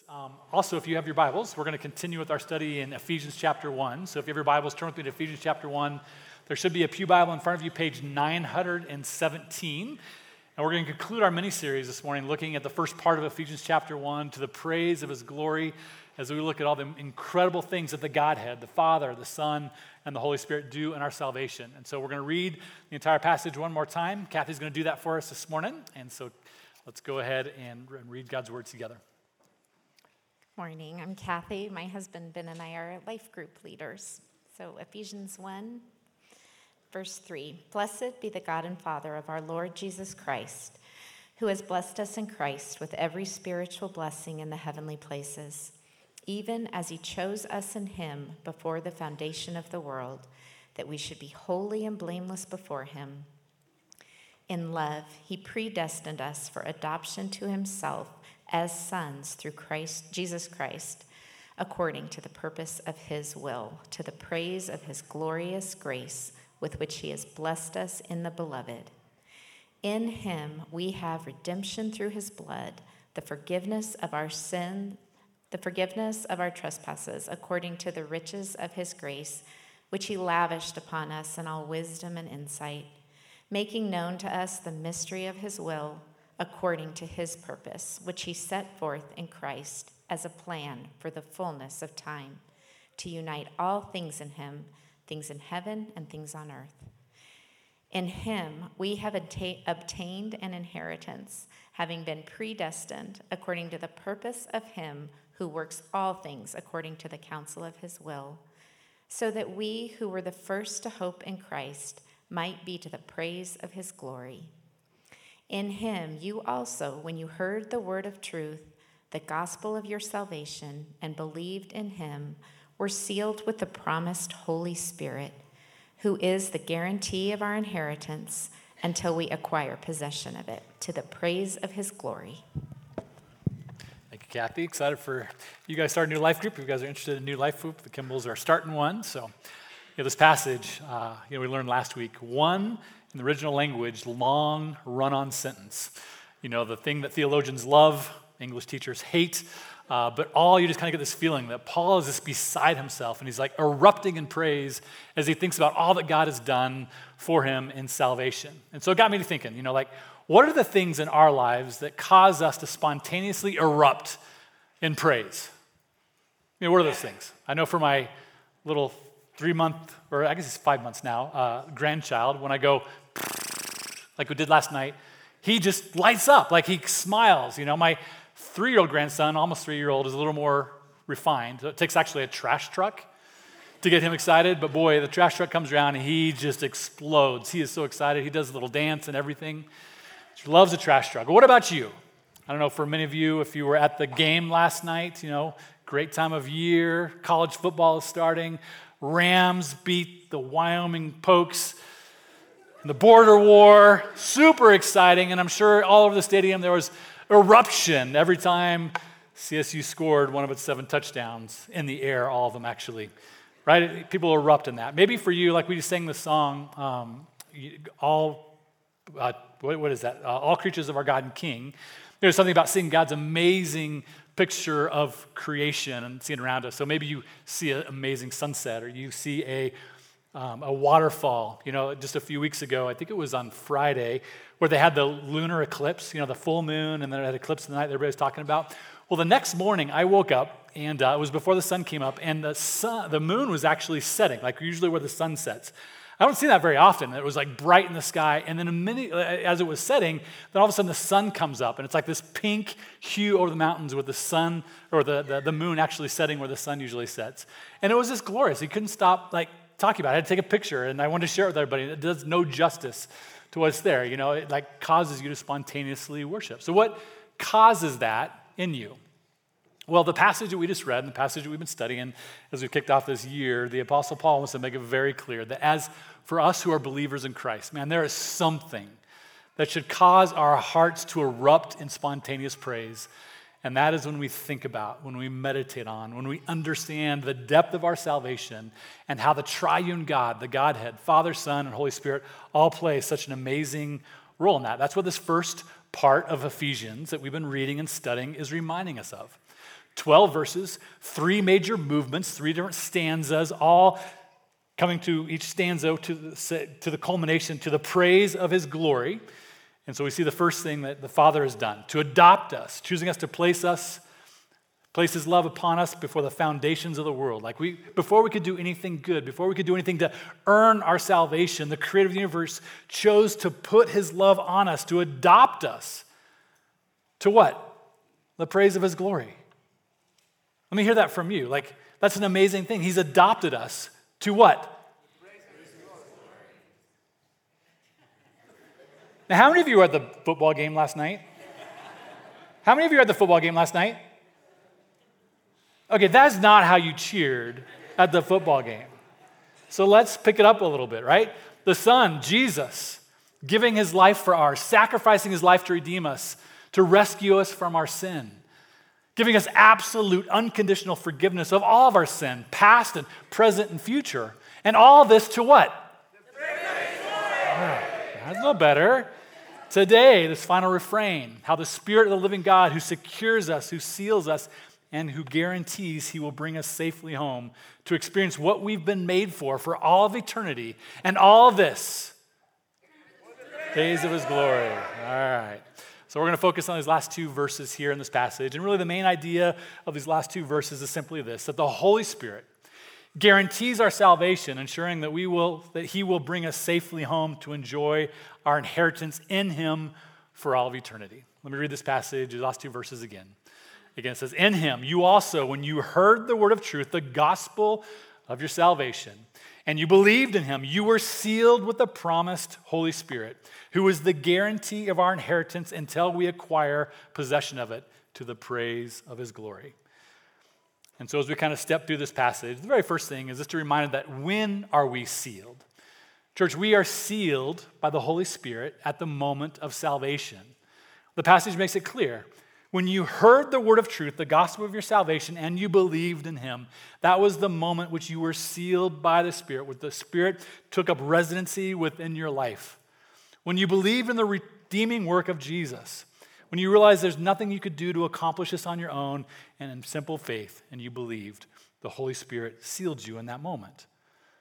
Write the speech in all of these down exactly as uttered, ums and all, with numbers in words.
Um, also, if you have your Bibles, we're going to continue with our study in Ephesians chapter one. So if you have your Bibles, turn with me to Ephesians chapter one. There should be a pew Bible in front of you, page nine hundred seventeen. And we're going to conclude our mini-series this morning looking at the first part of Ephesians chapter one, to the praise of his glory, as we look at all the incredible things that the Godhead, the Father, the Son, and the Holy Spirit do in our salvation. And so we're going to read the entire passage one more time. Kathy's going to do that for us this morning. And so let's go ahead and read God's word together. Morning, I'm Kathy. My husband Ben and I are life group leaders. So Ephesians one, verse three. Blessed be the God and Father of our Lord Jesus Christ, who has blessed us in Christ with every spiritual blessing in the heavenly places, even as he chose us in him before the foundation of the world, that we should be holy and blameless before him. In love, he predestined us for adoption to himself as sons through Christ, Jesus Christ, according to the purpose of his will, to the praise of his glorious grace with which he has blessed us in the beloved. In him we have redemption through his blood, the forgiveness of our sin, the forgiveness of our trespasses, according to the riches of his grace, which he lavished upon us in all wisdom and insight, making known to us the mystery of his will, according to his purpose, which he set forth in Christ as a plan for the fullness of time, to unite all things in him, things in heaven and things on earth. In him we have atta- obtained an inheritance, having been predestined according to the purpose of him who works all things according to the counsel of his will, so that we who were the first to hope in Christ might be to the praise of his glory. In him you also, when you heard the word of truth, the gospel of your salvation, and believed in him, were sealed with the promised Holy Spirit, who is the guarantee of our inheritance until we acquire possession of it, to the praise of his glory. Thank you, Kathy. Excited for you guys to start a new life group. If you guys are interested in a new life group, the Kimballs are starting one. So, you know, this passage, uh, you know, we learned last week, one, in the original language, long run-on sentence. You know, the thing that theologians love, English teachers hate, uh, but all you just kind of get this feeling that Paul is just beside himself, and he's like erupting in praise as he thinks about all that God has done for him in salvation. And so it got me to thinking, you know, like, what are the things in our lives that cause us to spontaneously erupt in praise? You know, what are those things? I know for my little three-month, or I guess it's five months now, uh, grandchild, when I go, like we did last night, he just lights up, like he smiles. You know, my three-year-old grandson, almost three-year-old, is a little more refined. So it takes actually a trash truck to get him excited, but boy, the trash truck comes around and he just explodes. He is so excited. He does a little dance and everything. He loves a trash truck. But what about you? I don't know, for many of you, if you were at the game last night, you know, great time of year, college football is starting, Rams beat the Wyoming Pokes in the border war, super exciting, and I'm sure all over the stadium there was eruption every time C S U scored one of its seven touchdowns in the air, all of them actually, right? People erupt in that. Maybe for you, like we just sang the song, um, all, uh, what, what is that? Uh, all creatures of our God and King. There's something about seeing God's amazing picture of creation and seeing around us. So maybe you see an amazing sunset, or you see a um, a waterfall. You know, just a few weeks ago, I think it was on Friday, where they had the lunar eclipse, you know, the full moon, and then it had eclipse of the night that everybody's talking about. Well, the next morning, I woke up, and uh, it was before the sun came up, and the sun, the moon was actually setting, like usually where the sun sets. I don't see that very often. It was like bright in the sky, and then a minute as it was setting, then all of a sudden the sun comes up, and it's like this pink hue over the mountains with the sun, or the, the, the moon actually setting where the sun usually sets. And it was just glorious. You couldn't stop like talking about it. I had to take a picture, and I wanted to share it with everybody. It does no justice to what's there. You know, it like causes you to spontaneously worship. So what causes that in you? Well, the passage that we just read and the passage that we've been studying as we kicked off this year, the Apostle Paul wants to make it very clear that as for us who are believers in Christ, man, there is something that should cause our hearts to erupt in spontaneous praise. And that is when we think about, when we meditate on, when we understand the depth of our salvation and how the triune God, the Godhead, Father, Son, and Holy Spirit all play such an amazing role in that. That's what this first part of Ephesians that we've been reading and studying is reminding us of. twelve verses, three major movements, three different stanzas, all coming to each stanza to the, to the culmination, to the praise of his glory. And so we see the first thing that the Father has done, to adopt us, choosing us to place us, place his love upon us before the foundations of the world. Like we, before we could do anything good, before we could do anything to earn our salvation, the creator of the universe chose to put his love on us, to adopt us. To what? The praise of his glory. Let me hear that from you. Like, that's an amazing thing. He's adopted us to what? Now, how many of you were at the football game last night? How many of you were at the football game last night? Okay, that's not how you cheered at the football game. So let's pick it up a little bit, right? The Son, Jesus, giving his life for ours, sacrificing his life to redeem us, to rescue us from our sin, giving us absolute, unconditional forgiveness of all of our sin, past and present and future. And all this to what? Oh, that's a little better. Today, this final refrain, how the Spirit of the living God who secures us, who seals us, and who guarantees he will bring us safely home to experience what we've been made for for all of eternity. And all this, days of his glory. All right. So we're going to focus on these last two verses here in this passage. And really the main idea of these last two verses is simply this, that the Holy Spirit guarantees our salvation, ensuring that we will that he will bring us safely home to enjoy our inheritance in him for all of eternity. Let me read this passage, the last two verses again. Again, it says, in him you also, when you heard the word of truth, the gospel of your salvation, and you believed in him, you were sealed with the promised Holy Spirit, who is the guarantee of our inheritance until we acquire possession of it to the praise of his glory. And so as we kind of step through this passage, the very first thing is just a reminder that when are we sealed? Church, we are sealed by the Holy Spirit at the moment of salvation. The passage makes it clear. When you heard the word of truth, the gospel of your salvation, and you believed in him, that was the moment which you were sealed by the Spirit, where the Spirit took up residency within your life. When you believed in the redeeming work of Jesus, when you realized there's nothing you could do to accomplish this on your own, and in simple faith, and you believed, the Holy Spirit sealed you in that moment.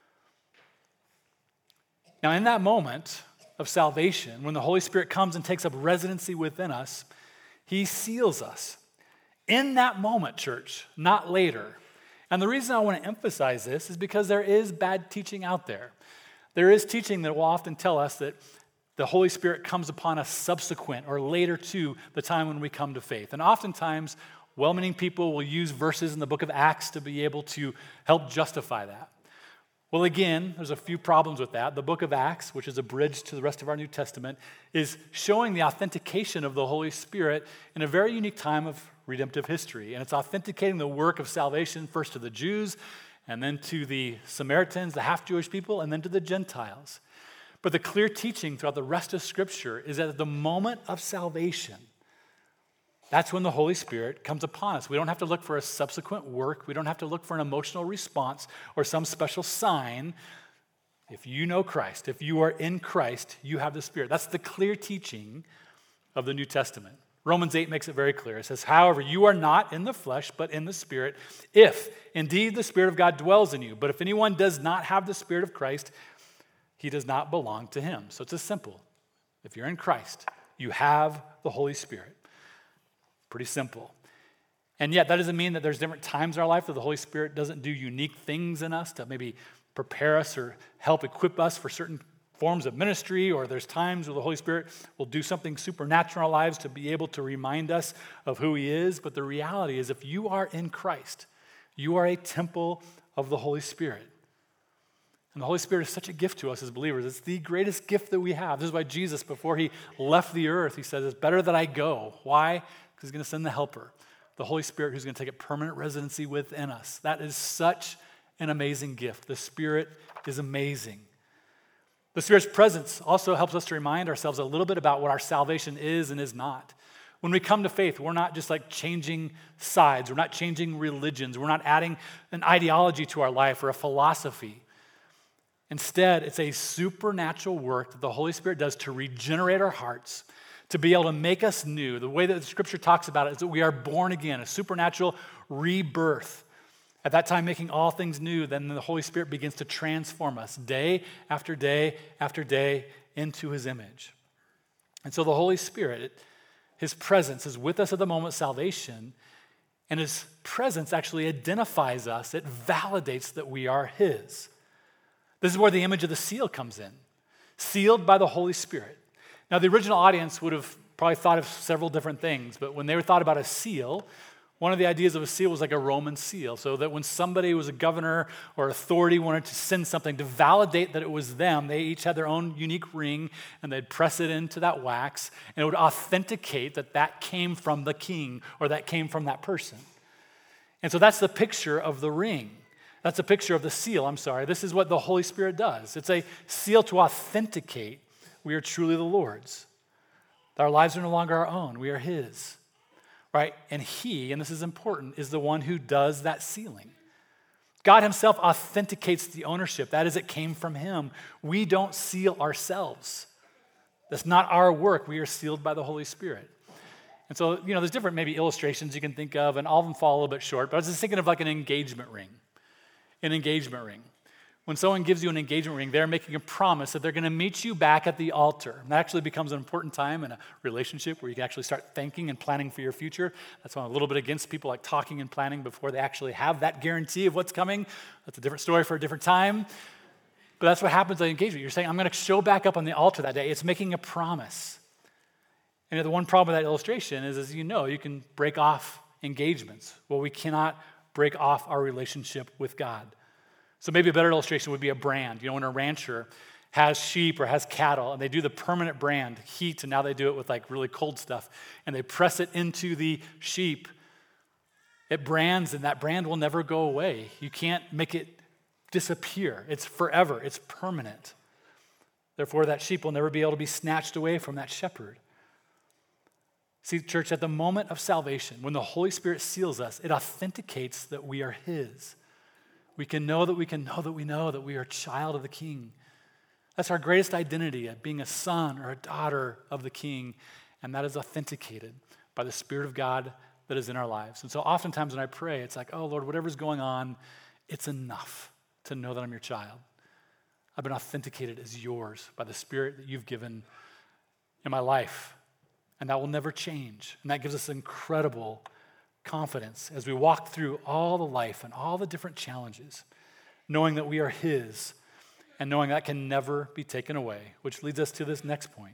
Now, in that moment of salvation, when the Holy Spirit comes and takes up residency within us, he seals us. In that moment, church, not later. And the reason I want to emphasize this is because there is bad teaching out there. There is teaching that will often tell us that the Holy Spirit comes upon us subsequent or later to the time when we come to faith. And oftentimes, well-meaning people will use verses in the book of Acts to be able to help justify that. Well, again, there's a few problems with that. The book of Acts, which is a bridge to the rest of our New Testament, is showing the authentication of the Holy Spirit in a very unique time of redemptive history. And it's authenticating the work of salvation first to the Jews, and then to the Samaritans, the half-Jewish people, and then to the Gentiles. But the clear teaching throughout the rest of Scripture is that at the moment of salvation, that's when the Holy Spirit comes upon us. We don't have to look for a subsequent work. We don't have to look for an emotional response or some special sign. If you know Christ, if you are in Christ, you have the Spirit. That's the clear teaching of the New Testament. Romans eight makes it very clear. It says, however, you are not in the flesh, but in the Spirit, if indeed the Spirit of God dwells in you. But if anyone does not have the Spirit of Christ, he does not belong to him. So it's as simple. If you're in Christ, you have the Holy Spirit. Pretty simple. And yet that doesn't mean that there's different times in our life that the Holy Spirit doesn't do unique things in us to maybe prepare us or help equip us for certain forms of ministry, or there's times where the Holy Spirit will do something supernatural in our lives to be able to remind us of who he is. But the reality is if you are in Christ, you are a temple of the Holy Spirit. And the Holy Spirit is such a gift to us as believers. It's the greatest gift that we have. This is why Jesus, before he left the earth, he says, it's better that I go. Why? Because he's going to send the helper, the Holy Spirit, who's going to take a permanent residency within us. That is such an amazing gift. The Spirit is amazing. The Spirit's presence also helps us to remind ourselves a little bit about what our salvation is and is not. When we come to faith, we're not just like changing sides. We're not changing religions. We're not adding an ideology to our life or a philosophy. Instead, it's a supernatural work that the Holy Spirit does to regenerate our hearts, to be able to make us new. The way that the Scripture talks about it is that we are born again, a supernatural rebirth. At that time, making all things new, then the Holy Spirit begins to transform us day after day after day into his image. And so the Holy Spirit, his presence is with us at the moment of salvation, and his presence actually identifies us. It validates that we are his. This is where the image of the seal comes in, sealed by the Holy Spirit. Now, the original audience would have probably thought of several different things, but when they thought about a seal, one of the ideas of a seal was like a Roman seal, so that when somebody was a governor or authority wanted to send something to validate that it was them, they each had their own unique ring, and they'd press it into that wax, and it would authenticate that that came from the king or that came from that person. And so that's the picture of the ring. That's a picture of the seal, I'm sorry. This is what the Holy Spirit does. It's a seal to authenticate we are truly the Lord's. Our lives are no longer our own. We are his. Right? And he, and this is important, is the one who does that sealing. God himself authenticates the ownership. That is, it came from him. We don't seal ourselves. That's not our work. We are sealed by the Holy Spirit. And so, you know, there's different maybe illustrations you can think of, and all of them fall a little bit short, but I was just thinking of like an engagement ring. An engagement ring. When someone gives you an engagement ring, they're making a promise that they're going to meet you back at the altar. And that actually becomes an important time in a relationship where you can actually start thinking and planning for your future. That's why I'm a little bit against people like talking and planning before they actually have that guarantee of what's coming. That's a different story for a different time. But that's what happens at engagement. You're saying, I'm going to show back up on the altar that day. It's making a promise. And the one problem with that illustration is, as you know, you can break off engagements. Well, we cannot break off our relationship with God. So maybe a better illustration would be a brand. You know, when a rancher has sheep or has cattle and they do the permanent brand, heat, and now they do it with like really cold stuff, and they press it into the sheep, it brands, and that brand will never go away. You can't make it disappear. It's forever. It's permanent. Therefore, that sheep will never be able to be snatched away from that shepherd. See, church, at the moment of salvation, when the Holy Spirit seals us, it authenticates that we are his. We can know that we can know that we know that we are a child of the King. That's our greatest identity, of being a son or a daughter of the King, and that is authenticated by the Spirit of God that is in our lives. And so oftentimes when I pray, it's like, oh, Lord, whatever's going on, it's enough to know that I'm your child. I've been authenticated as yours by the Spirit that you've given in my life, and that will never change. And that gives us incredible confidence as we walk through all the life and all the different challenges, knowing that we are his and knowing that can never be taken away, which leads us to this next point.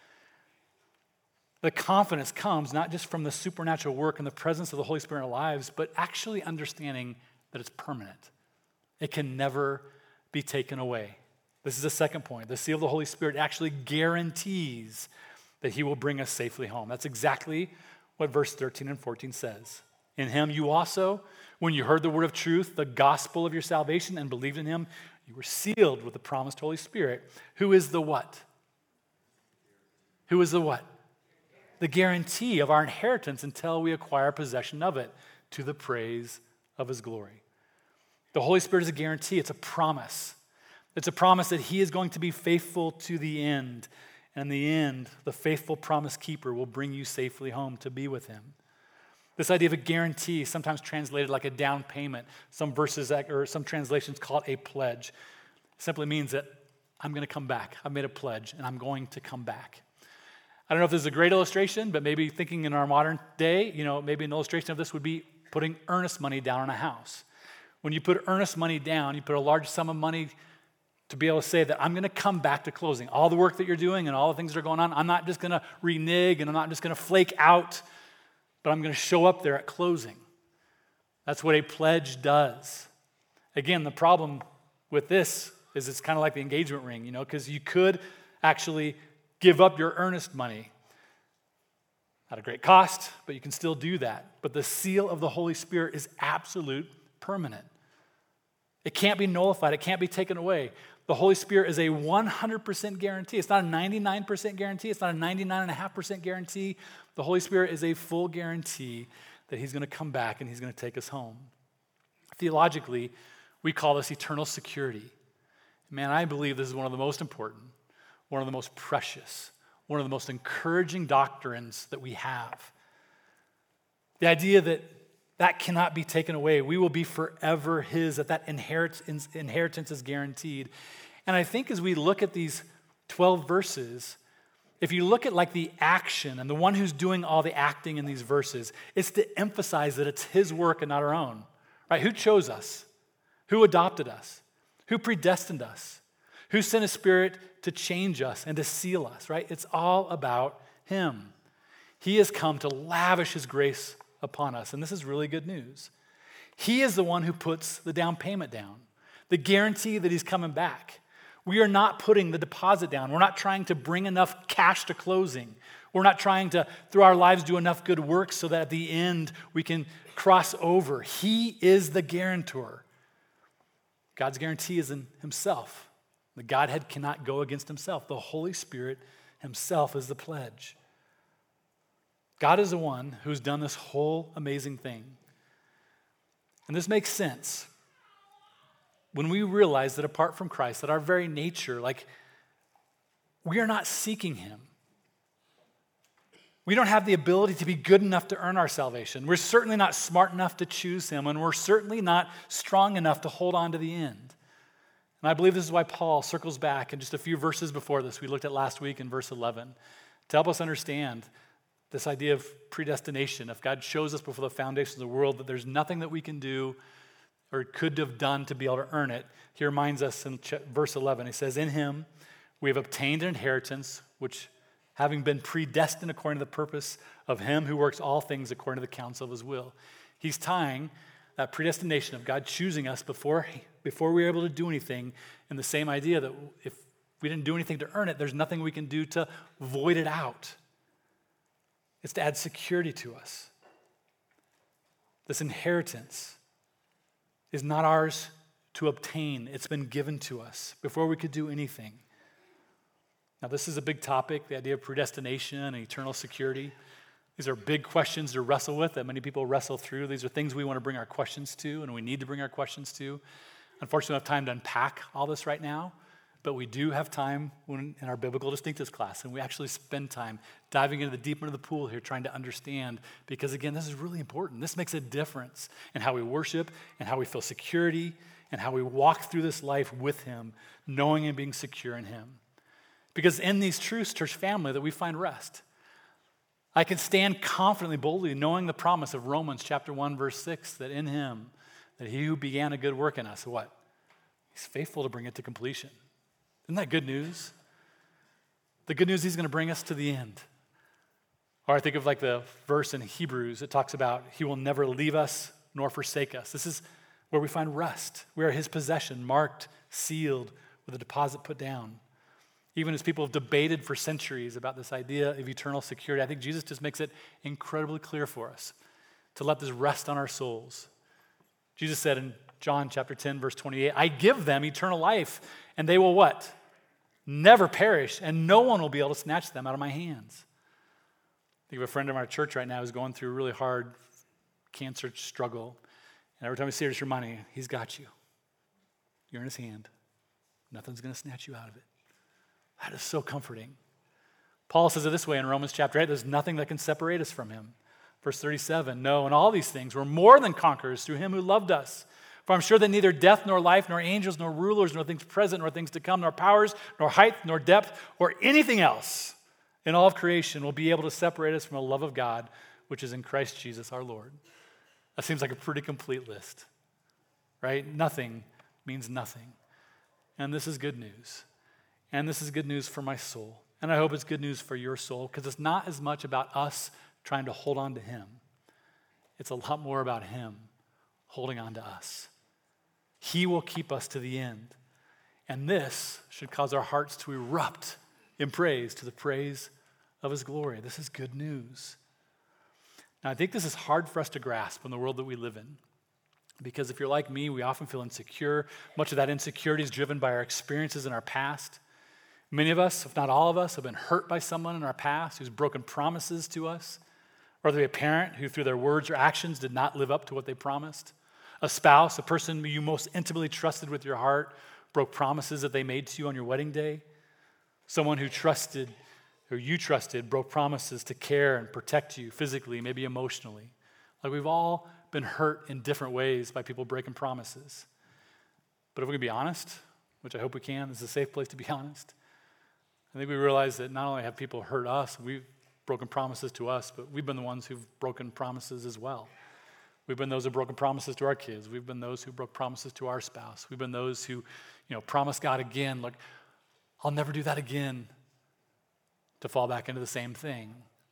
The confidence comes not just from the supernatural work and the presence of the Holy Spirit in our lives, but actually understanding that it's permanent. It can never be taken away. This is the second point. The seal of the Holy Spirit actually guarantees that he will bring us safely home. That's exactly what verse thirteen and fourteen says. In him you also, when you heard the word of truth, the gospel of your salvation, and believed in him, you were sealed with the promised Holy Spirit, who is the what? Who is the what? The guarantee of our inheritance until we acquire possession of it, to the praise of his glory. The Holy Spirit is a guarantee. It's a promise. It's a promise that he is going to be faithful to the end. And in the end, the faithful promise keeper will bring you safely home to be with him. This idea of a guarantee, sometimes translated like a down payment. Some verses or some translations call it a pledge. Simply means that I'm going to come back. I've made a pledge, and I'm going to come back. I don't know if this is a great illustration, but maybe thinking in our modern day, you know, maybe an illustration of this would be putting earnest money down on a house. When you put earnest money down, you put a large sum of money to be able to say that I'm going to come back to closing. All the work that you're doing and all the things that are going on, I'm not just going to renege and I'm not just going to flake out, but I'm going to show up there at closing. That's what a pledge does. Again, the problem with this is it's kind of like the engagement ring, you know, because you could actually give up your earnest money at a great cost, but you can still do that. But the seal of the Holy Spirit is absolute, permanent. It can't be nullified. It can't be taken away. The Holy Spirit is a one hundred percent guarantee. It's not a ninety-nine percent guarantee. It's not a ninety-nine point five percent guarantee. The Holy Spirit is a full guarantee that he's going to come back and he's going to take us home. Theologically, we call this eternal security. Man, I believe this is one of the most important, one of the most precious, one of the most encouraging doctrines that we have. The idea that that cannot be taken away. We will be forever his, that that inheritance, inheritance is guaranteed. And I think as we look at these twelve verses, if you look at like the action and the one who's doing all the acting in these verses, it's to emphasize that it's his work and not our own, right? Who chose us? Who adopted us? Who predestined us? Who sent a spirit to change us and to seal us, right? It's all about him. He has come to lavish his grace upon us, and this is really good news. He is the one who puts the down payment down, the guarantee that he's coming back. We are not putting the deposit down. We're not trying to bring enough cash to closing. We're not trying to, through our lives, do enough good work so that at the end we can cross over. He is the guarantor. God's guarantee is in himself. The Godhead cannot go against himself. The Holy Spirit himself is the pledge. God is the one who's done this whole amazing thing. And this makes sense when we realize that apart from Christ, that our very nature, like, we are not seeking him. We don't have the ability to be good enough to earn our salvation. We're certainly not smart enough to choose him, and we're certainly not strong enough to hold on to the end. And I believe this is why Paul circles back in just a few verses before this, we looked at last week in verse eleven, to help us understand this idea of predestination. If God shows us before the foundation of the world that there's nothing that we can do or could have done to be able to earn it, he reminds us in verse eleven, he says, in him we have obtained an inheritance, which having been predestined according to the purpose of him who works all things according to the counsel of his will. He's tying that predestination of God choosing us before, before we were able to do anything in the same idea that if we didn't do anything to earn it, there's nothing we can do to void it out. It's to add security to us. This inheritance is not ours to obtain. It's been given to us before we could do anything. Now, this is a big topic, the idea of predestination and eternal security. These are big questions to wrestle with that many people wrestle through. These are things we want to bring our questions to, and we need to bring our questions to. Unfortunately, we don't have time to unpack all this right now, but we do have time when, in our biblical distinctives class, and we actually spend time diving into the deep end of the pool here, trying to understand, because again, this is really important. This makes a difference in how we worship and how we feel security and how we walk through this life with him, knowing and being secure in him. Because in these truths, church family, that we find rest. I can stand confidently, boldly, knowing the promise of Romans chapter one, verse six, that in him, that he who began a good work in us, what? He's faithful to bring it to completion. Isn't that good news? The good news, he's going to bring us to the end. Or I think of like the verse in Hebrews, it talks about he will never leave us nor forsake us. This is where we find rest. We are his possession, marked, sealed, with a deposit put down. Even as people have debated for centuries about this idea of eternal security, I think Jesus just makes it incredibly clear for us to let this rest on our souls. Jesus said in John chapter ten, verse twenty-eight, I give them eternal life, and they will what? Never perish, and no one will be able to snatch them out of my hands. I think of a friend of our church right now who's going through a really hard cancer struggle. And every time we see her, just remind me, he's got you. You're in his hand. Nothing's going to snatch you out of it. That is so comforting. Paul says it this way in Romans chapter eight, there's nothing that can separate us from him. Verse thirty-seven, no, in all these things we're more than conquerors through him who loved us. For I'm sure that neither death nor life, nor angels, nor rulers, nor things present, nor things to come, nor powers, nor height, nor depth, or anything else in all of creation will be able to separate us from the love of God, which is in Christ Jesus our Lord. That seems like a pretty complete list, right? Nothing means nothing. And this is good news. And this is good news for my soul. And I hope it's good news for your soul, because it's not as much about us trying to hold on to him. It's a lot more about him holding on to us. He will keep us to the end. And this should cause our hearts to erupt in praise to the praise of his glory. This is good news. Now, I think this is hard for us to grasp in the world that we live in. Because if you're like me, we often feel insecure. Much of that insecurity is driven by our experiences in our past. Many of us, if not all of us, have been hurt by someone in our past who's broken promises to us. Whether it be a parent who through their words or actions did not live up to what they promised. A spouse, a person you most intimately trusted with your heart, broke promises that they made to you on your wedding day. Someone who trusted who you trusted broke promises to care and protect you physically, maybe emotionally. Like we've all been hurt in different ways by people breaking promises. But if we can be honest, which I hope we can, this is a safe place to be honest, I think we realize that not only have people hurt us, we've broken promises to us, but we've been the ones who've broken promises as well. We've been those who broken promises to our kids. We've been those who broke promises to our spouse. We've been those who, you know, promised God again, like, I'll never do that again, to fall back into the same thing.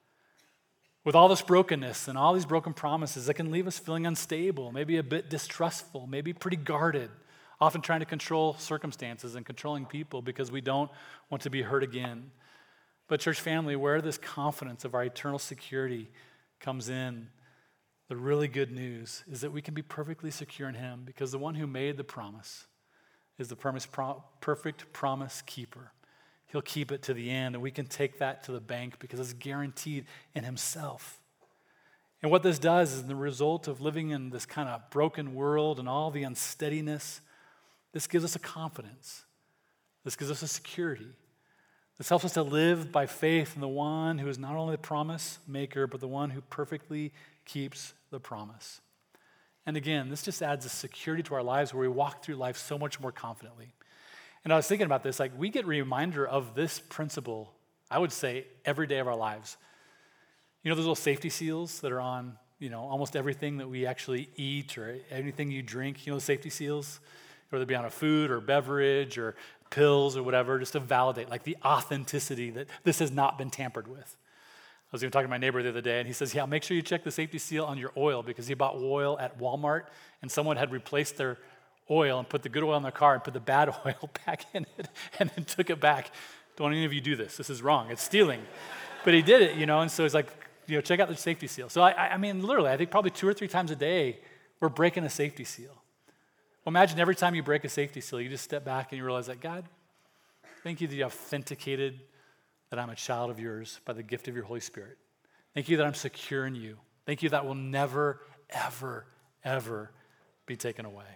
With all this brokenness and all these broken promises, it can leave us feeling unstable, maybe a bit distrustful, maybe pretty guarded, often trying to control circumstances and controlling people because we don't want to be hurt again. But church family, where this confidence of our eternal security comes in, the really good news is that we can be perfectly secure in him because the one who made the promise is the promise, pro- perfect promise keeper. He'll keep it to the end, and we can take that to the bank because it's guaranteed in himself. And what this does is the result of living in this kind of broken world and all the unsteadiness, this gives us a confidence. This gives us a security. This helps us to live by faith in the one who is not only the promise maker, but the one who perfectly keeps the promise. And again, this just adds a security to our lives where we walk through life so much more confidently. And I was thinking about this, like we get a reminder of this principle, I would say, every day of our lives. You know those little safety seals that are on, you know, almost everything that we actually eat or anything you drink, you know the safety seals? Whether it be on a food or beverage or pills or whatever, just to validate like the authenticity that this has not been tampered with. I was even talking to my neighbor the other day, and he says, yeah, make sure you check the safety seal on your oil because he bought oil at Walmart, and someone had replaced their oil and put the good oil in their car and put the bad oil back in it and then took it back. Don't any of you do this. This is wrong. It's stealing. But he did it, you know, and so he's like, you know, check out the safety seal. So, I, I mean, literally, I think probably two or three times a day, we're breaking a safety seal. Well, imagine every time you break a safety seal, you just step back and you realize that, God, thank you that you authenticated that I'm a child of yours by the gift of your Holy Spirit. Thank you that I'm secure in you. Thank you that will never, ever, ever be taken away.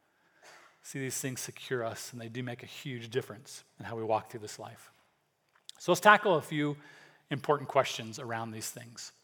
See, these things secure us, and they do make a huge difference in how we walk through this life. So let's tackle a few important questions around these things.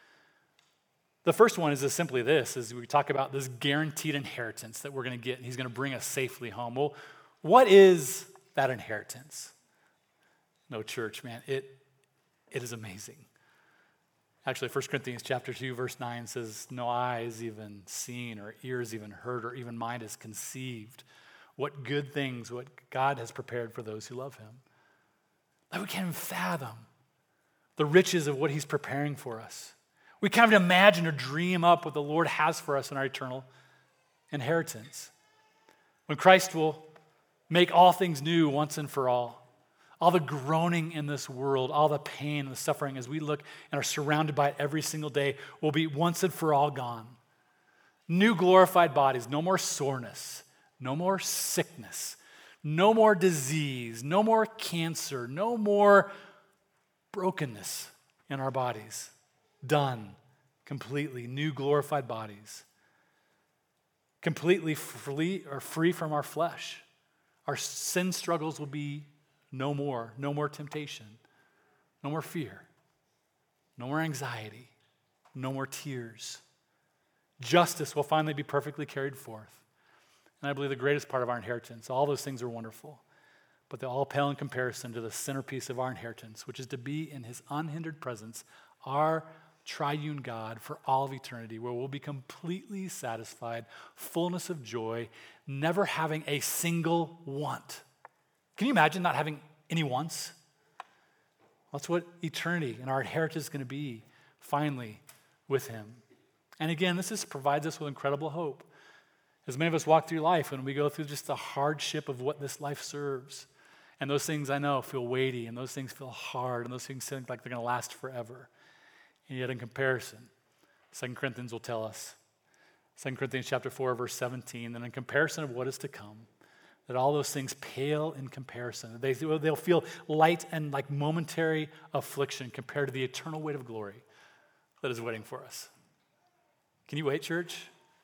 The first one is just simply this, is we talk about this guaranteed inheritance that we're going to get, and he's going to bring us safely home. Well, what is that inheritance? No, church, man, it it is amazing. Actually, First Corinthians chapter two, verse nine says, no eyes even seen or ears even heard or even mind has conceived what good things, what God has prepared for those who love him. Like we can't even fathom the riches of what he's preparing for us. We can't even imagine or dream up what the Lord has for us in our eternal inheritance. When Christ will make all things new once and for all. All the groaning in this world, all the pain and the suffering as we look and are surrounded by it every single day will be once and for all gone. New glorified bodies, no more soreness, no more sickness, no more disease, no more cancer, no more brokenness in our bodies. Done, completely, new glorified bodies. Completely free or free from our flesh. Our sin struggles will be no more, no more temptation, no more fear, no more anxiety, no more tears. Justice will finally be perfectly carried forth. And I believe the greatest part of our inheritance, all those things are wonderful, but they all pale in comparison to the centerpiece of our inheritance, which is to be in his unhindered presence, our triune God for all of eternity, where we'll be completely satisfied, fullness of joy, never having a single want. Can you imagine not having any wants? That's what eternity and our inheritance is going to be, finally, with him. And again, this is, provides us with incredible hope. As many of us walk through life and we go through just the hardship of what this life serves, and those things I know feel weighty, and those things feel hard, and those things seem like they're going to last forever. And yet in comparison, Second Corinthians will tell us, Second Corinthians chapter four, verse seventeen, and in comparison of what is to come, that all those things pale in comparison. They, they'll feel light and like momentary affliction compared to the eternal weight of glory that is waiting for us. Can you wait, church?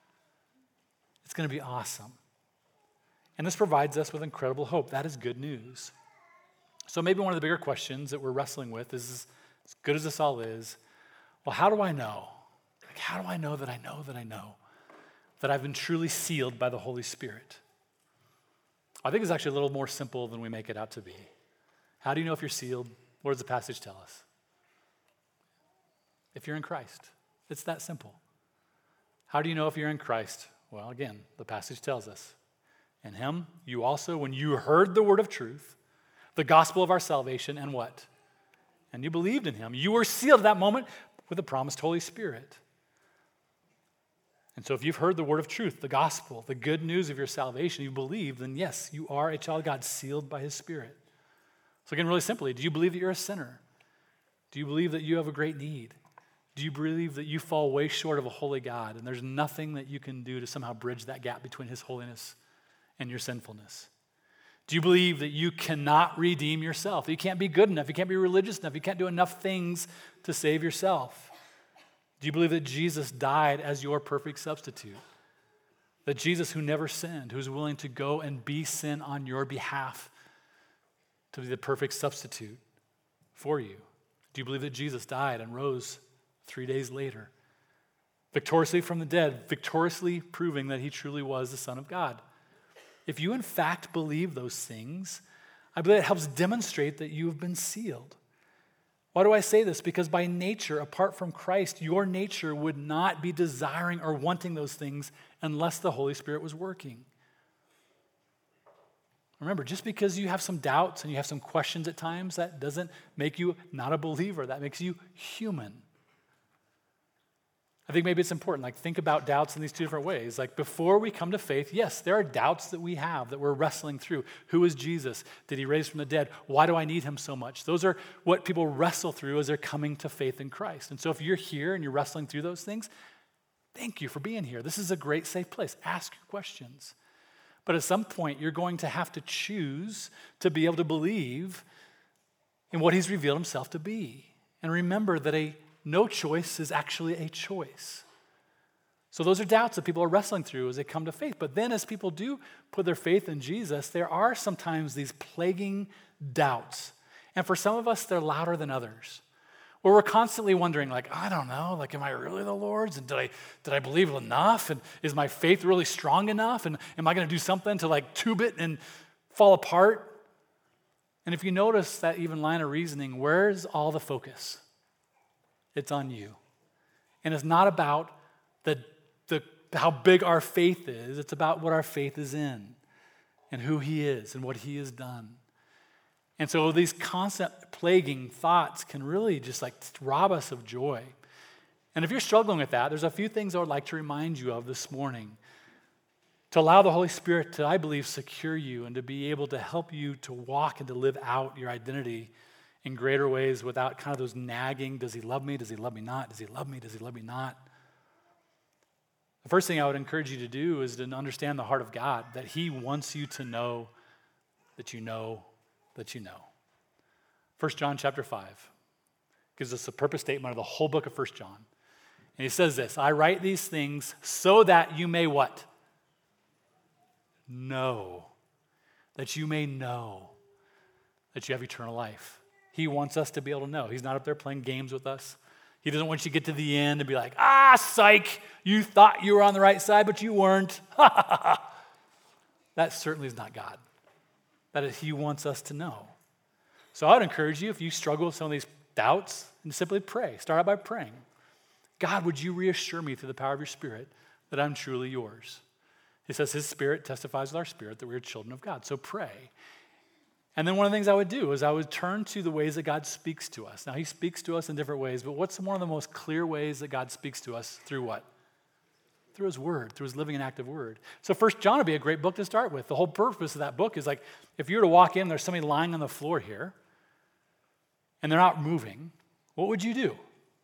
It's going to be awesome. And this provides us with incredible hope. That is good news. So maybe one of the bigger questions that we're wrestling with is, as good as this all is, well, how do I know? Like, how do I know that I know that I know that I've been truly sealed by the Holy Spirit? I think it's actually a little more simple than we make it out to be. How do you know if you're sealed? What does the passage tell us? If you're in Christ. It's that simple. How do you know if you're in Christ? Well, again, the passage tells us. In him, you also, when you heard the word of truth, the gospel of our salvation, and what? And you believed in him. You were sealed at that moment with the promised Holy Spirit. And so if you've heard the word of truth, the gospel, the good news of your salvation, you believe, then yes, you are a child of God sealed by his Spirit. So again, really simply, do you believe that you're a sinner? Do you believe that you have a great need? Do you believe that you fall way short of a holy God and there's nothing that you can do to somehow bridge that gap between his holiness and your sinfulness? Do you believe that you cannot redeem yourself? That you can't be good enough, you can't be religious enough, you can't do enough things to save yourself? Do you believe that Jesus died as your perfect substitute? That Jesus, who never sinned, who's willing to go and be sin on your behalf, to be the perfect substitute for you? Do you believe that Jesus died and rose three days later, victoriously from the dead, victoriously proving that he truly was the Son of God? If you in fact believe those things, I believe it helps demonstrate that you have been sealed. Why do I say this? Because by nature, apart from Christ, your nature would not be desiring or wanting those things unless the Holy Spirit was working. Remember, just because you have some doubts and you have some questions at times, that doesn't make you not a believer. That makes you human. I think maybe it's important, like think about doubts in these two different ways. Like before we come to faith, yes, there are doubts that we have that we're wrestling through. Who is Jesus? Did he raise from the dead? Why do I need him so much? Those are what people wrestle through as they're coming to faith in Christ. And so if you're here and you're wrestling through those things, thank you for being here. This is a great safe place. Ask your questions. But at some point, you're going to have to choose to be able to believe in what he's revealed himself to be. And remember that a no choice is actually a choice. So those are doubts that people are wrestling through as they come to faith. But then as people do put their faith in Jesus, there are sometimes these plaguing doubts. And for some of us, they're louder than others. Where we're constantly wondering, like, I don't know, like, am I really the Lord's? And did I did I believe enough? And is my faith really strong enough? And am I going to do something to like tube it and fall apart? And if you notice that even line of reasoning, where's all the focus? It's on you. And it's not about the, the how big our faith is. It's about what our faith is in and who he is and what he has done. And so these constant plaguing thoughts can really just like rob us of joy. And if you're struggling with that, there's a few things I would like to remind you of this morning to allow the Holy Spirit to, I believe, secure you and to be able to help you to walk and to live out your identity in greater ways without kind of those nagging, does he love me, does he love me not, does he love me, does he love me not? The first thing I would encourage you to do is to understand the heart of God, that he wants you to know that you know that you know. First John chapter five gives us a purpose statement of the whole book of First John. And he says this, I write these things so that you may what? Know. That you may know that you have eternal life. He wants us to be able to know. He's not up there playing games with us. He doesn't want you to get to the end and be like, ah, psych, you thought you were on the right side, but you weren't. That certainly is not God. That is, he wants us to know. So I would encourage you, if you struggle with some of these doubts, and simply pray. Start out by praying. God, would you reassure me through the power of your Spirit that I'm truly yours? He says his Spirit testifies with our spirit that we're children of God. So pray. And then one of the things I would do is I would turn to the ways that God speaks to us. Now, he speaks to us in different ways, but what's one of the most clear ways that God speaks to us? Through what? Through his word, through his living and active word. So First John would be a great book to start with. The whole purpose of that book is like, if you were to walk in, there's somebody lying on the floor here, and they're not moving, what would you do?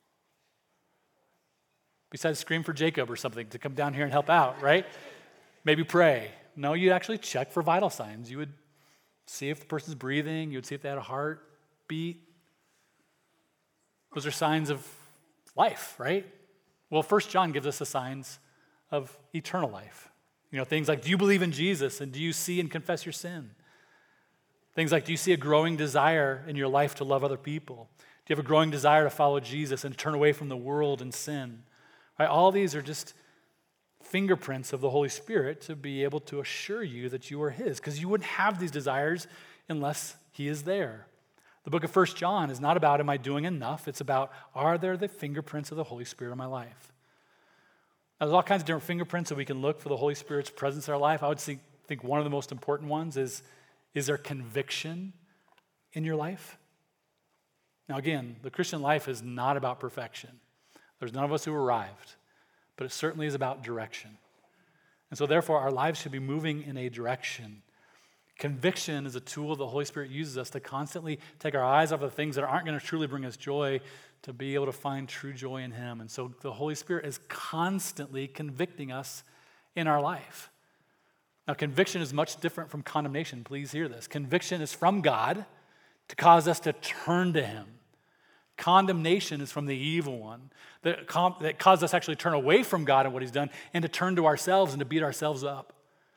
Besides scream for Jacob or something to come down here and help out, right? Maybe pray. No, you'd actually check for vital signs. You would see if the person's breathing. You would see if they had a heartbeat. Those are signs of life, right? Well, First John gives us the signs of eternal life. You know, things like, do you believe in Jesus? And do you see and confess your sin? Things like, do you see a growing desire in your life to love other people? Do you have a growing desire to follow Jesus and turn away from the world and sin? Right? All these are just fingerprints of the Holy Spirit to be able to assure you that you are his, because you wouldn't have these desires unless he is there. The book of First John is not about, am I doing enough? It's about, are there the fingerprints of the Holy Spirit in my life? Now, there's all kinds of different fingerprints that we can look for the Holy Spirit's presence in our life. I would think, think one of the most important ones is, is there conviction in your life? Now, again, the Christian life is not about perfection. There's none of us who arrived, but it certainly is about direction. And so therefore, our lives should be moving in a direction. Conviction is a tool the Holy Spirit uses us to constantly take our eyes off of the things that aren't going to truly bring us joy, to be able to find true joy in him. And so the Holy Spirit is constantly convicting us in our life. Now, conviction is much different from condemnation. Please hear this. Conviction is from God to cause us to turn to him. Condemnation is from the evil one that, com- that caused us actually to turn away from God and what he's done and to turn to ourselves and to beat ourselves up.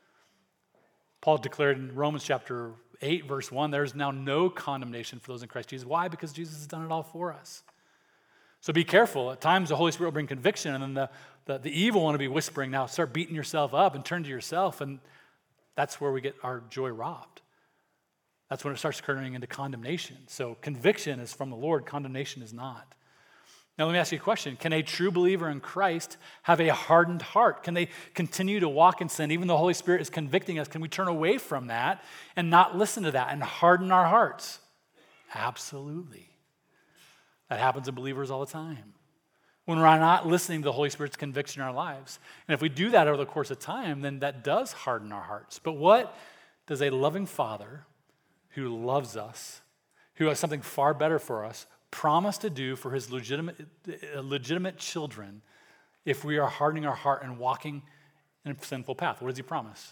Paul declared in Romans chapter eight, verse one, there is now no condemnation for those in Christ Jesus. Why? Because Jesus has done it all for us. So be careful. At times the Holy Spirit will bring conviction, and then the, the, the evil one will be whispering, now start beating yourself up and turn to yourself, and that's where we get our joy robbed. That's when it starts turning into condemnation. So conviction is from the Lord, condemnation is not. Now let me ask you a question. Can a true believer in Christ have a hardened heart? Can they continue to walk in sin even though the Holy Spirit is convicting us? Can we turn away from that and not listen to that and harden our hearts? Absolutely. That happens to believers all the time. When we're not listening to the Holy Spirit's conviction in our lives. And if we do that over the course of time, then that does harden our hearts. But what does a loving Father who loves us, who has something far better for us, promise to do for his legitimate, legitimate children if we are hardening our heart and walking in a sinful path? What does he promise?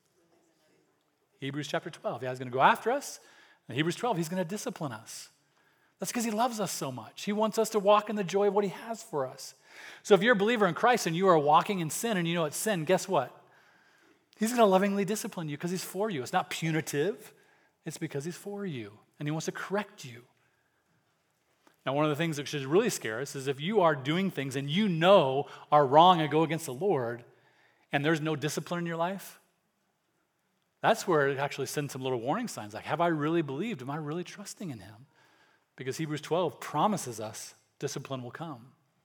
Hebrews chapter twelve. Yeah, he's going to go after us. In Hebrews twelve, he's going to discipline us. That's because he loves us so much. He wants us to walk in the joy of what he has for us. So if you're a believer in Christ and you are walking in sin and you know it's sin, guess what? He's going to lovingly discipline you because he's for you. It's not punitive. It's because he's for you and he wants to correct you. Now, one of the things that should really scare us is if you are doing things and you know are wrong and go against the Lord and there's no discipline in your life, that's where it actually sends some little warning signs like, have I really believed? Am I really trusting in him? Because Hebrews twelve promises us discipline will come.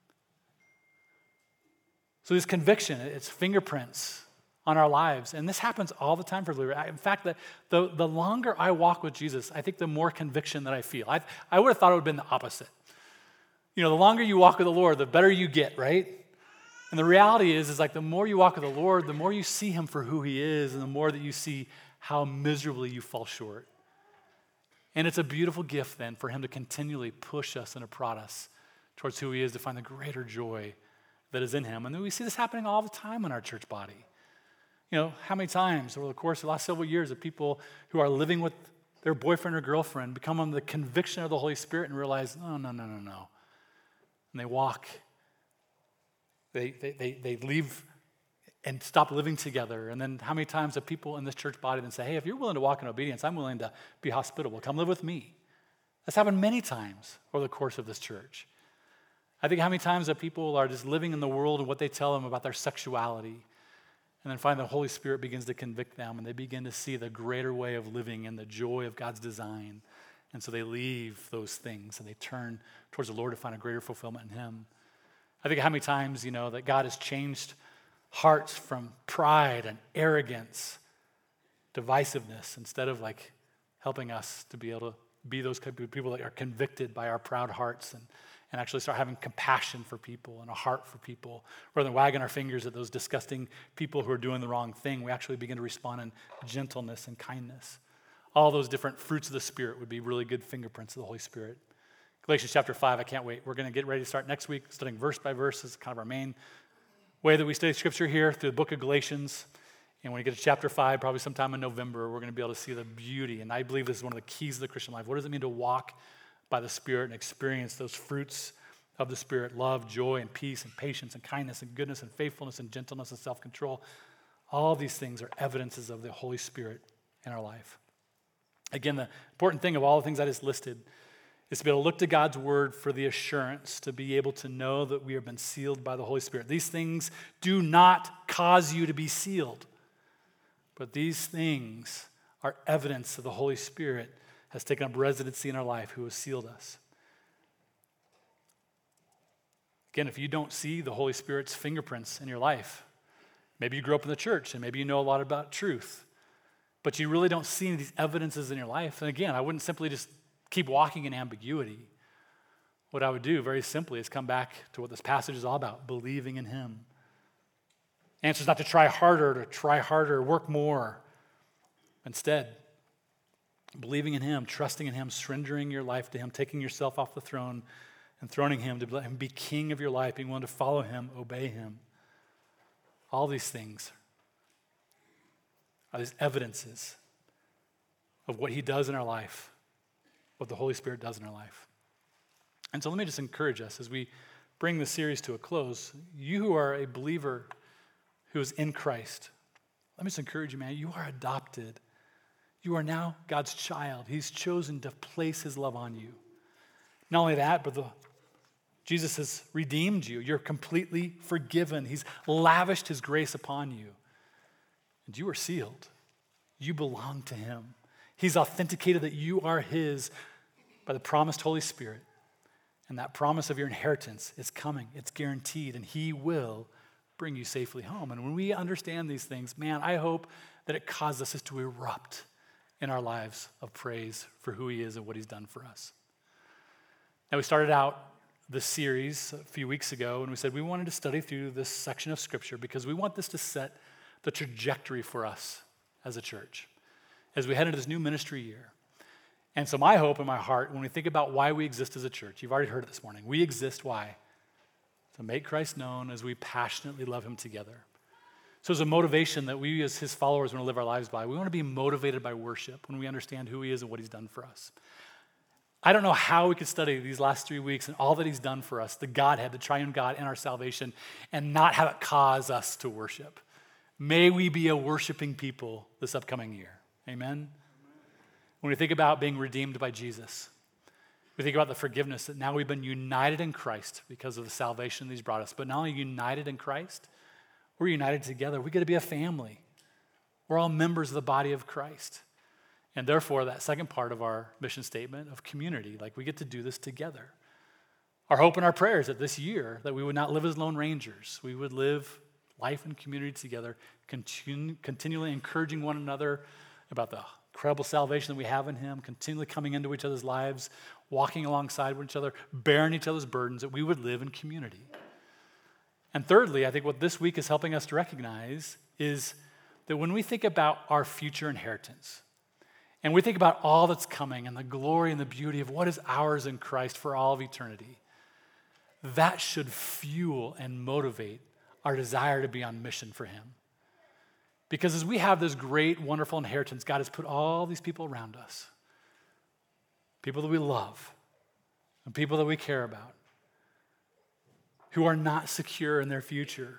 So this conviction, it's fingerprints on our lives. And this happens all the time for believers. In fact, the, the, the longer I walk with Jesus, I think the more conviction that I feel. I, I would have thought it would have been the opposite. You know, the longer you walk with the Lord, the better you get, right? And the reality is, is like the more you walk with the Lord, the more you see him for who he is, and the more that you see how miserably you fall short. And it's a beautiful gift then for him to continually push us and to prod us towards who he is to find the greater joy that is in him. And then we see this happening all the time in our church body. You know, how many times over the course of the last several years of people who are living with their boyfriend or girlfriend become under the conviction of the Holy Spirit and realize, no, no, no, no, no. And they walk, they, they, they, they leave and stop living together. And then how many times have people in this church body then say, hey, if you're willing to walk in obedience, I'm willing to be hospitable. Come live with me. That's happened many times over the course of this church. I think how many times that people are just living in the world and what they tell them about their sexuality, and then find the Holy Spirit begins to convict them, and they begin to see the greater way of living and the joy of God's design. And so they leave those things and they turn towards the Lord to find a greater fulfillment in him. I think how many times, you know, that God has changed hearts from pride and arrogance, divisiveness, instead of like helping us to be able to be those people that are convicted by our proud hearts and, and actually start having compassion for people and a heart for people. Rather than wagging our fingers at those disgusting people who are doing the wrong thing, we actually begin to respond in gentleness and kindness. All those different fruits of the Spirit would be really good fingerprints of the Holy Spirit. Galatians chapter five, I can't wait. We're going to get ready to start next week, studying verse by verse. This is kind of our main way that we study Scripture here through the book of Galatians. And when we get to chapter five, probably sometime in November, we're going to be able to see the beauty. And I believe this is one of the keys of the Christian life. What does it mean to walk by the Spirit and experience those fruits of the Spirit? Love, joy, and peace, and patience, and kindness, and goodness, and faithfulness, and gentleness, and self-control. All these things are evidences of the Holy Spirit in our life. Again, the important thing of all the things I just listed is to be able to look to God's word for the assurance, to be able to know that we have been sealed by the Holy Spirit. These things do not cause you to be sealed, but these things are evidence that the Holy Spirit has taken up residency in our life, who has sealed us. Again, if you don't see the Holy Spirit's fingerprints in your life, maybe you grew up in the church and maybe you know a lot about truth, but you really don't see these evidences in your life. And again, I wouldn't simply just keep walking in ambiguity. What I would do very simply is come back to what this passage is all about, believing in him. Answer is not to try harder, to try harder, work more. Instead, believing in him, trusting in him, surrendering your life to him, taking yourself off the throne and throning him to let him be king of your life, being willing to follow him, obey him. All these things are these evidences of what he does in our life, what the Holy Spirit does in our life. And so let me just encourage us as we bring the series to a close. You who are a believer who is in Christ, let me just encourage you, man, you are adopted. You are now God's child. He's chosen to place his love on you. Not only that, but the, Jesus has redeemed you. You're completely forgiven. He's lavished his grace upon you. And you are sealed. You belong to him. He's authenticated that you are his by the promised Holy Spirit. And that promise of your inheritance is coming. It's guaranteed. And he will bring you safely home. And when we understand these things, man, I hope that it causes us to erupt in our lives of praise for who he is and what he's done for us. Now, we started out this series a few weeks ago, and we said we wanted to study through this section of Scripture because we want this to set the trajectory for us as a church as we head into this new ministry year. And so my hope in my heart, when we think about why we exist as a church, you've already heard it this morning. We exist why? To make Christ known as we passionately love him together. So there's a motivation that we as his followers want to live our lives by. We want to be motivated by worship when we understand who he is and what he's done for us. I don't know how we could study these last three weeks and all that he's done for us, the Godhead, the triune God, and our salvation, and not have it cause us to worship. May we be a worshiping people this upcoming year. Amen? When we think about being redeemed by Jesus, we think about the forgiveness that now we've been united in Christ because of the salvation that he's brought us. But not only united in Christ, we're united together. We get to be a family. We're all members of the body of Christ. And therefore, that second part of our mission statement of community, like we get to do this together. Our hope and our prayers that this year, that we would not live as lone rangers. We would live life and community together, continu- continually encouraging one another about the incredible salvation that we have in him, continually coming into each other's lives, walking alongside with each other, bearing each other's burdens, that we would live in community. And thirdly, I think what this week is helping us to recognize is that when we think about our future inheritance, and we think about all that's coming and the glory and the beauty of what is ours in Christ for all of eternity, that should fuel and motivate our desire to be on mission for him. Because as we have this great, wonderful inheritance, God has put all these people around us, people that we love and people that we care about, who are not secure in their future,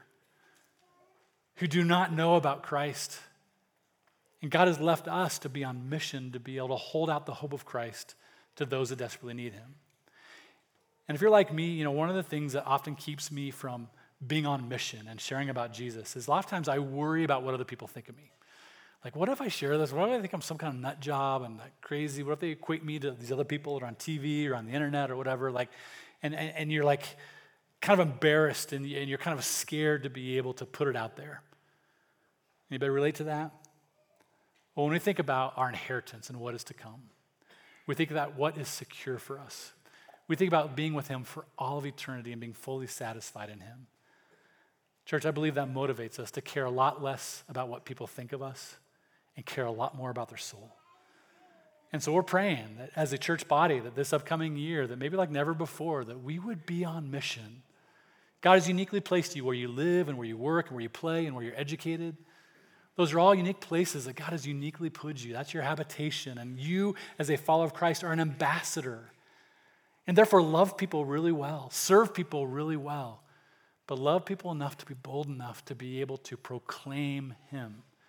who do not know about Christ. And God has left us to be on mission to be able to hold out the hope of Christ to those that desperately need him. And if you're like me, you know, one of the things that often keeps me from being on mission and sharing about Jesus is a lot of times I worry about what other people think of me. Like, what if I share this? What if I think I'm some kind of nut job and like crazy? What if they equate me to these other people that are on T V or on the internet or whatever? Like, and, and, and you're like kind of embarrassed and you're kind of scared to be able to put it out there. Anybody relate to that? Well, when we think about our inheritance and what is to come, we think about what is secure for us. We think about being with him for all of eternity and being fully satisfied in him. Church, I believe that motivates us to care a lot less about what people think of us and care a lot more about their soul. And so we're praying that as a church body, that this upcoming year, that maybe like never before, that we would be on mission. God has uniquely placed you where you live and where you work and where you play and where you're educated. Those are all unique places that God has uniquely put you. That's your habitation. And you, as a follower of Christ, are an ambassador. And therefore, love people really well, serve people really well, but love people enough to be bold enough to be able to proclaim him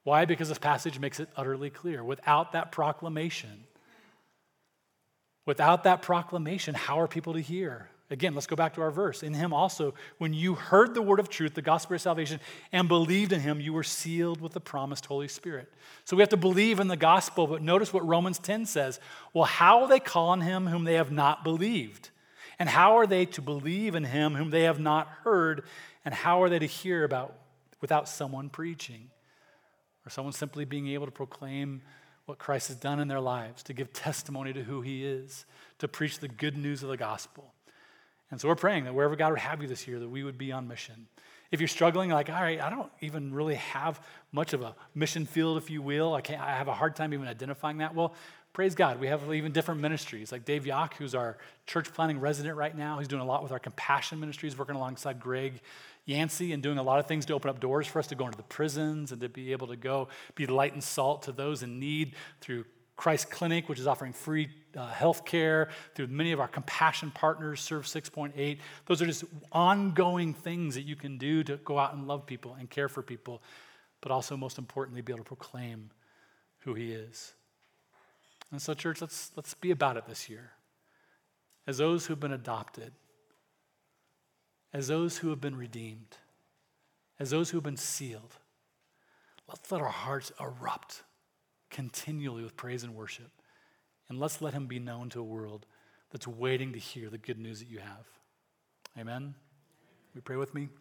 Why? Because this passage makes it utterly clear. Without that proclamation, without that proclamation, how are people to hear? Again, let's go back to our verse. In him also, when you heard the word of truth, the gospel of salvation, and believed in him, you were sealed with the promised Holy Spirit. So we have to believe in the gospel, but notice what Romans ten says. Well, how will they call on him whom they have not believed? And how are they to believe in him whom they have not heard? And how are they to hear about without someone preaching? Or someone simply being able to proclaim what Christ has done in their lives, to give testimony to who he is, to preach the good news of the gospel. And so we're praying that wherever God would have you this year, that we would be on mission. If you're struggling, like, all right, I don't even really have much of a mission field, if you will. I can't. I have a hard time even identifying that. Well, praise God. We have even different ministries. Like Dave Yock, who's our church planning resident right now. He's doing a lot with our compassion ministries, working alongside Greg Yancey and doing a lot of things to open up doors for us to go into the prisons and to be able to go be light and salt to those in need through Christ Clinic, which is offering free uh, health care, through many of our compassion partners, Serve six point eight. Those are just ongoing things that you can do to go out and love people and care for people, but also, most importantly, be able to proclaim who he is. And so, church, let's, let's be about it this year. As those who have been adopted, as those who have been redeemed, as those who have been sealed, let's let our hearts erupt continually with praise and worship. And let's let him be known to a world that's waiting to hear the good news that you have. Amen? We pray with me?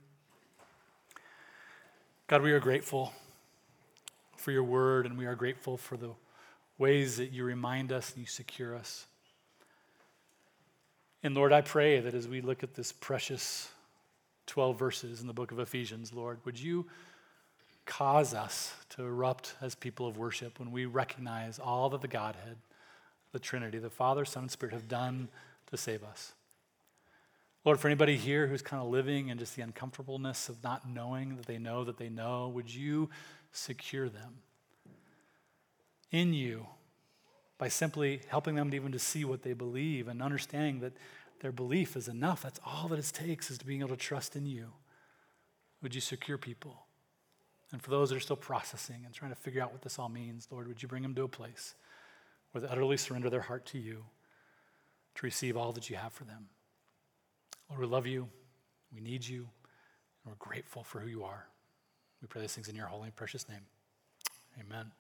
God, we are grateful for your word, and we are grateful for the ways that you remind us and you secure us. And Lord, I pray that as we look at this precious twelve verses in the book of Ephesians, Lord, would you cause us to erupt as people of worship when we recognize all that the Godhead, the Trinity, the Father, Son, and Spirit have done to save us. Lord, for anybody here who's kind of living in just the uncomfortableness of not knowing that they know that they know, would you secure them in you by simply helping them to even to see what they believe and understanding that their belief is enough. That's all that it takes, is to being able to trust in you. Would you secure people? And for those that are still processing and trying to figure out what this all means, Lord, would you bring them to a place where they utterly surrender their heart to you to receive all that you have for them. Lord, we love you. We need you. And we're grateful for who you are. We pray these things in your holy and precious name. Amen.